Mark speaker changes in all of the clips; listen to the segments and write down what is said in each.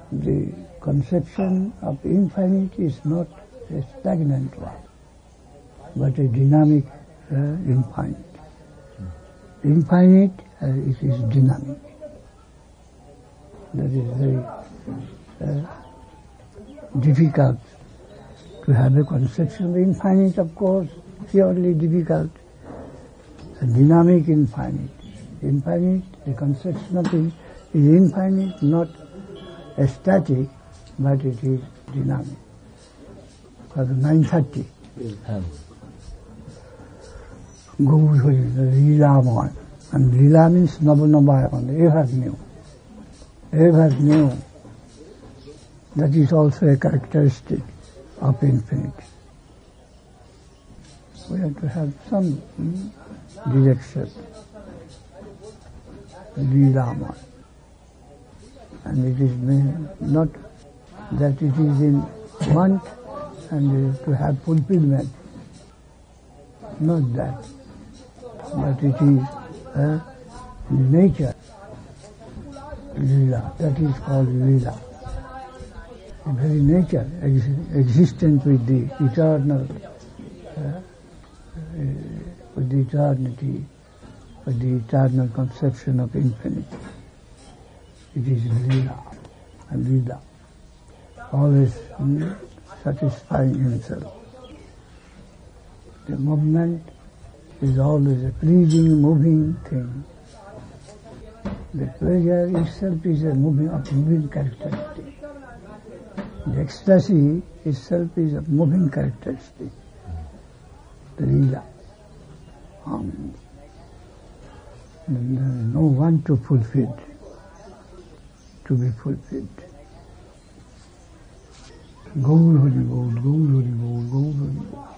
Speaker 1: the conception of infinite is not a stagnant one, but a dynamic infinite. Infinite, it is dynamic. That is very difficult to have a conception of infinite, of course, purely difficult. A dynamic infinite. Infinite, the conception of it is infinite, not a static, but it is dynamic. For the 9:30. Gaur Hari, Leela, and Leela means Nava, ever new. Ever new. That is also a characteristic of infinity. We have to have some direction. Leela. And it is not that it is in want and to have fulfillment. Not that. But it is nature. Leela. That is called Leela. The very nature, existence with the eternal, with the eternity, with the eternal conception of infinity. It is Leela, and Leela, always satisfying himself. The movement is always a pleasing, moving thing. The pleasure itself is a moving characteristic. The ecstasy itself is a moving characteristic. The Leela. No one to fulfill, to be fulfilled. Gaur Hari Bol, Gaur Hari Bol, Gaur Hari Bol.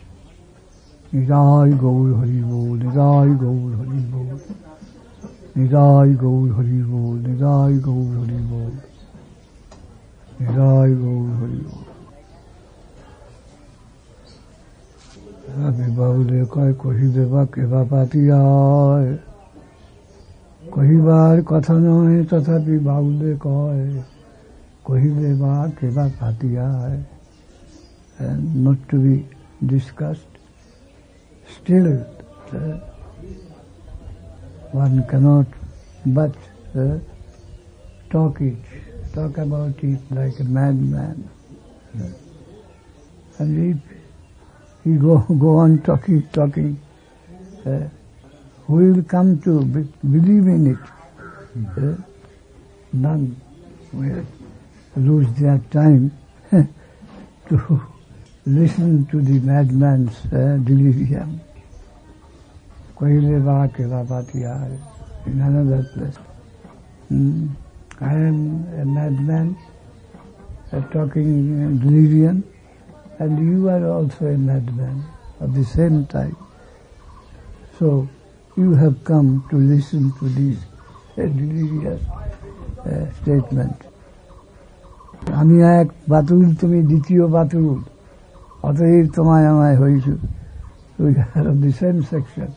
Speaker 1: Nidai Gaur Hari Bol, Nidai Gaur Hari Bol. Nidai Gaur Hari Bol, Nidai Gaur Hari Bol. Nidai Gaur Hari Bol. Rabbi Baule koi kohibeba keba patiyai. কহিবার কথা নয় তথাপি বাউলে কয় কহিবে বা কেবা পাতিয়ায়, not to be discussed. Still one cannot but talk about it like a madman. And if he go on talking, who will come to believe in it? None will lose their time to listen to the madman's delirium. In another place. I am a madman talking delirium, and you are also a madman at the same time. So, you have come to listen to this delirious statement. আমি এক বাতুল, তুমি দ্বিতীয় বাতুল, অতএব তোমায় আমায় হইছু। We are of the same section.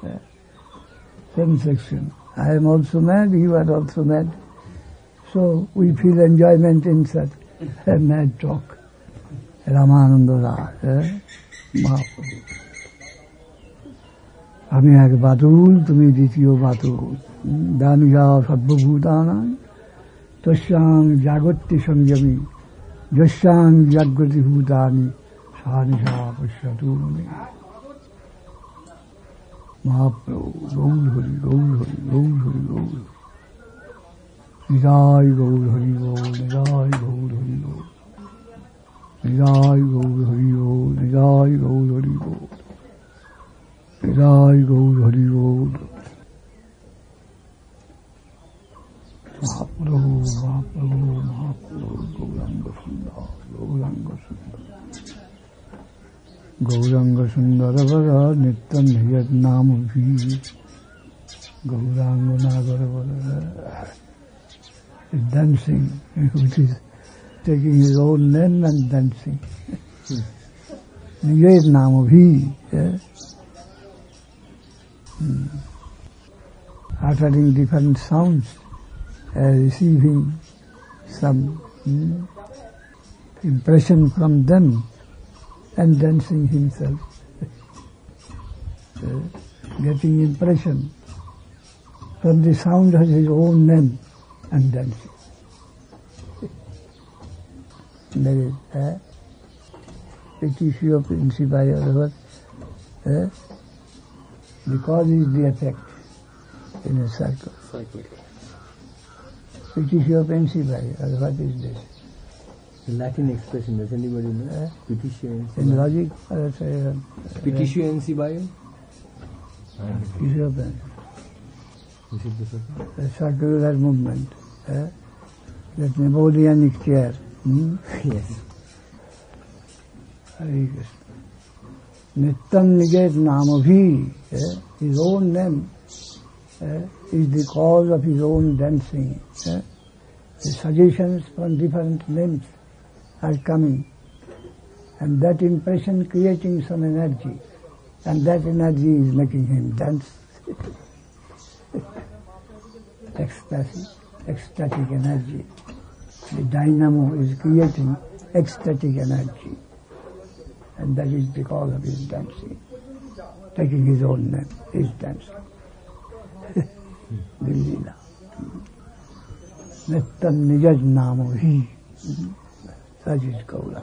Speaker 1: I am also mad, you are also mad. So we feel enjoyment in such a mad talk. Ramananda Raya. আমি এক বাতুল, তুমি দ্বিতীয় বাতুল। দানুজা সর্বভূতানাং তস্যাং জাগত্যি সংযমী যস্যাং জাগ্রতি ভূতানি সানিশা পশ্যতু মে। মহাপ্রভু গৌর হরি, গৌর হরি, গৌর হরি, গৌর হরি। নিতাই গৌর হরি বল, নিতাই গৌর হরি বল। নিতাই গৌর হরি বল, নিতাই গৌর হরি বল। Jai Gaur Hari Bol. Mahaprabhu, Mahaprabhu, Mahaprabhu, Gauranga Sundar, Gauranga Sundar. Gauranga Sundar Vara Nityan Hiyat Nam Bhi. Gauranga Nagar Vara is dancing, which is taking his own name and dancing. Hiyat Nam Bhi. Uttering different sounds, receiving some impression from them and dancing himself. Getting impression from the sound of his own name and dancing. There is Pitishio Principio, the cause is the effect in a circle. Pitishio Principio, what is this?
Speaker 2: The Latin expression, does anybody know? Petitio Principio.
Speaker 1: In logic,
Speaker 2: Petitio Principio?
Speaker 1: Pitishio Principio. The circular movement. That Napoleonic chair.
Speaker 2: Yes.
Speaker 1: Hare Krishna. Nittam Niget Namabhi, his own name, is the cause of his own dancing. The suggestions from different names are coming, and that impression creating some energy, and that energy is making him dance. Ecstatic energy. The dynamo is creating ecstatic energy, and that is because of his dancing. Taking his own name, his dancing. The Leela. Nittam Nijaj Namo Hi. Such is Gaura.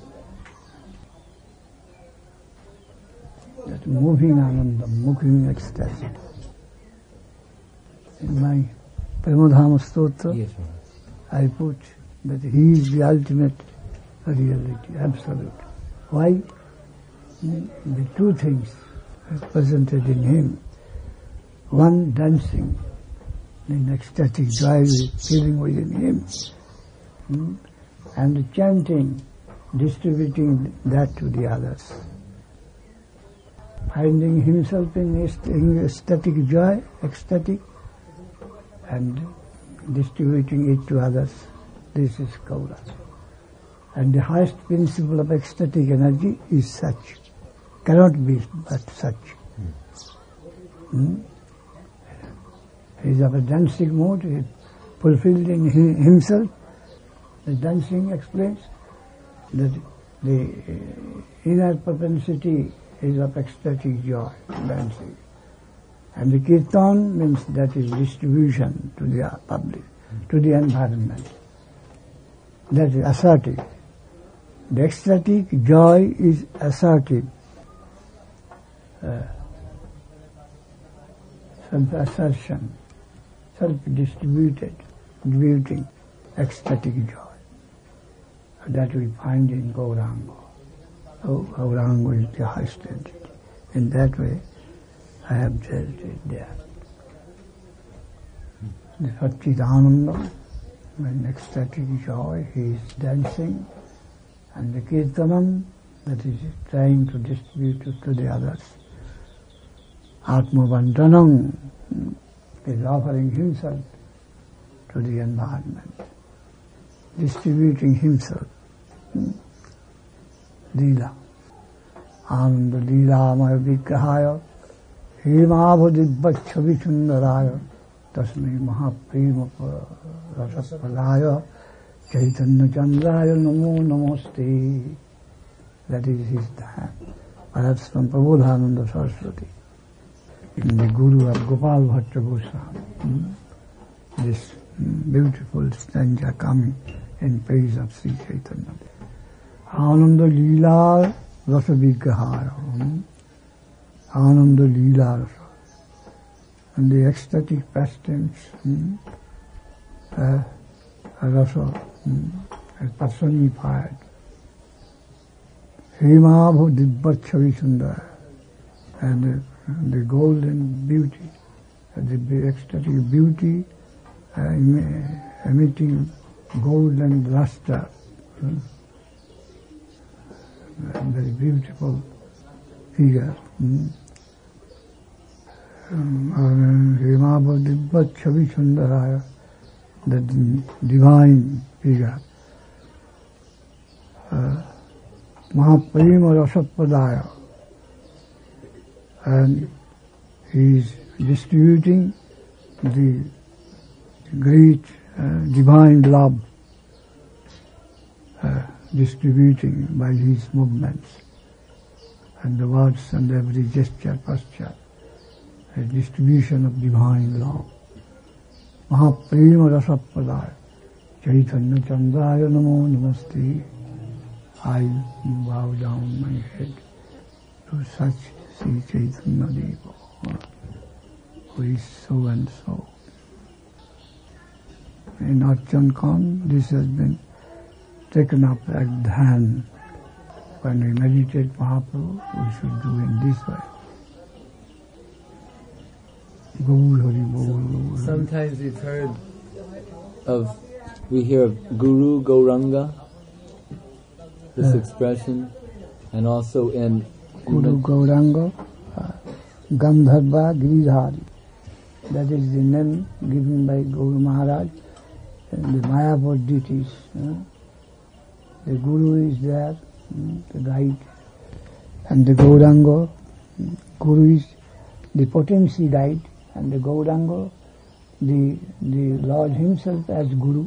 Speaker 1: That moving Ananda, moving ecstasy. In my Pramodhama Stotra,
Speaker 2: Yes,
Speaker 1: I put that he is the ultimate reality, absolute. Why? The two things are presented in him. One, dancing, in ecstatic joy feeling within him, and chanting, distributing that to the others. Finding himself in ecstatic joy, and distributing it to others. This is Gaura. And the highest principle of ecstatic energy is such. Cannot be but such. He is of a dancing mood, he fulfilled in himself. The dancing explains that the inner propensity is of ecstatic joy, dancing. And the kirtan means that is distribution to the public, to the environment. That is assertive. The ecstatic joy is assertive. Self-assertion, self-distributing, ecstatic joy. That we find in Gauranga. Gauranga is the highest entity. In that way, I have dealt it there. The Satchidananda, when ecstatic joy, he is dancing, and the Kirtanam, that is trying to distribute it to the others. Atmavandanam is offering himself to the environment, distributing himself. Leela. Ananda Leelamaya Vigrahaya Hemabhadibbachavi Sundaraya Tasmai Mahaprema Rasapalaya Chaitanya Chandraya Namo Namaste. That is his dance. Perhaps from Prabodhananda Saraswati. In the Guru of Gopal Bhatta Goswami. This beautiful stanza coming in praise of Sri Chaitanya. Ananda Leela Rasa Vigrahaya. Ananda Leela Rasa. And the ecstatic pastimes, rasa, personified. Hemabho Dibbachhavi Sundara. And the golden beauty, the ecstatic beauty emitting golden luster. Very beautiful figure. Hemabha Dibbachhavi Sundaraya, the divine figure. Mahaprema Rasapadaya. And he is distributing the great divine love distributing by his movements and the words and every gesture, posture, a distribution of divine law. Mahaprema Rasapadaya Chaitanya Chandaya Namo Namaste. I bow down my head to such Sri Chaitanya Deva, who is so and so. In Archan Khan, this has been taken up at Dhyan. When we meditate Mahaprabhu, we should do in this way. Gaur Hari Gaur.
Speaker 2: Sometimes we hear of Guru Gauranga, this expression, and also in
Speaker 1: Guru Gauranga, Gandharva Giridhari. That is the name given by Gaur Maharaj and the Mayapur deities. The Guru is there, the guide, and the Gauranga. Guru is the potency guide, and the Gauranga, the Lord himself as Guru,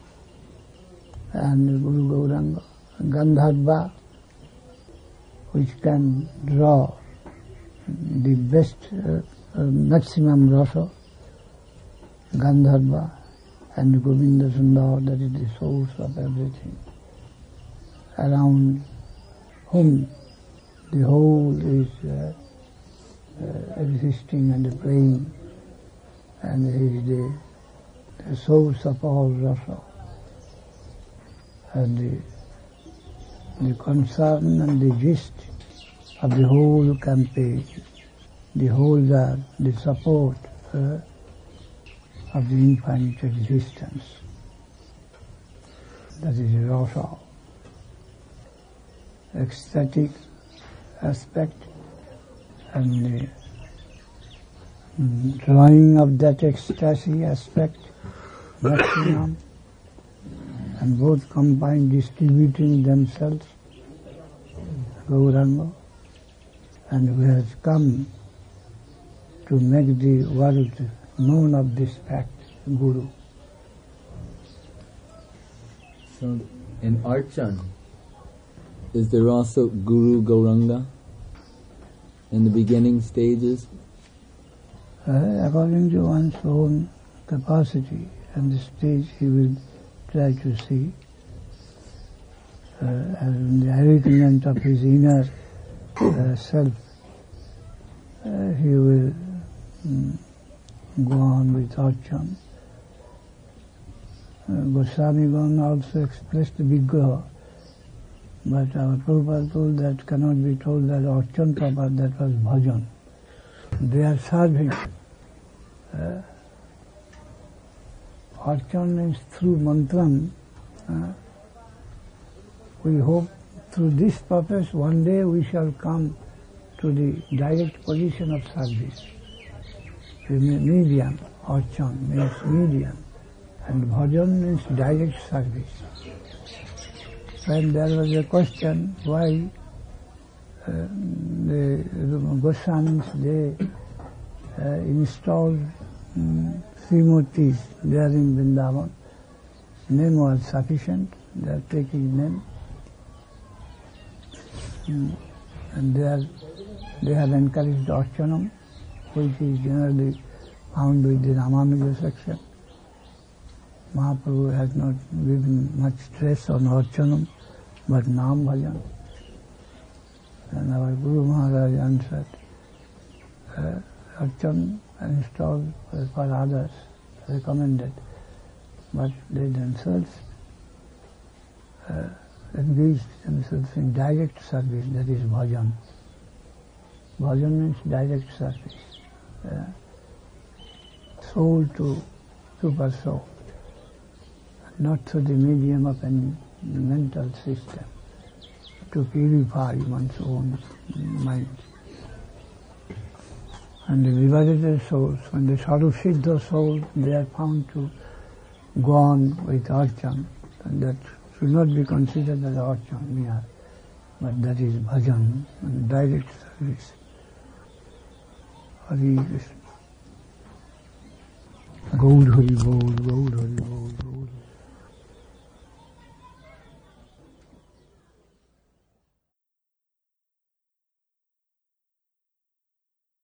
Speaker 1: and the Guru Gauranga. Gandharva, which can draw the best, maximum rasa, Gandharva, and Govinda Sundar, that is the source of everything, around whom the whole is existing and playing, and he is the source of all rasa, and the concern and the gist of the whole campaign, the holder, the support of the infinite existence. That is rasa. Ecstatic aspect and the drawing of that ecstasy aspect, maximum, and both combined distributing themselves, Gauranga, and who has come to make the world known of this fact, Guru.
Speaker 2: So in Archan, is there also Guru Gauranga in the beginning stages?
Speaker 1: According to one's own capacity and the stage he will try to see, and the awakenment of his inner self, he will go on with Archan. Goswami also expressed Vigraha, but our Prabhupada told that cannot be told that Archan Prabhupada, that was bhajan. They are serving. Archan means through mantram. We hope through this purpose one day we shall come to the direct position of service. The medium, Archan means medium, and bhajan means direct service. When there was a question why the Goswamis, they installed Srimurtis there in Vrindavan. Name was sufficient, they are taking name. And they have encouraged Archanam, which is generally found with the Ramanuja section. Mahaprabhu has not given much stress on Archanam, but Nam Bhajan. And our Guru Maharaj answered, Archan installed for others, recommended, but they themselves engaged themselves in direct service, that is bhajan. Bhajan means direct service, soul to super soul, not through the medium of a mental system, to purify one's own mind. And the liberated souls, when the Sarusiddha souls, they are found to go on with Archan, and that should not be considered as Archan, but that is bhajan, and direct service. Hari Krishna. Gaur Hari Gaur, Gaur Hari Gaur.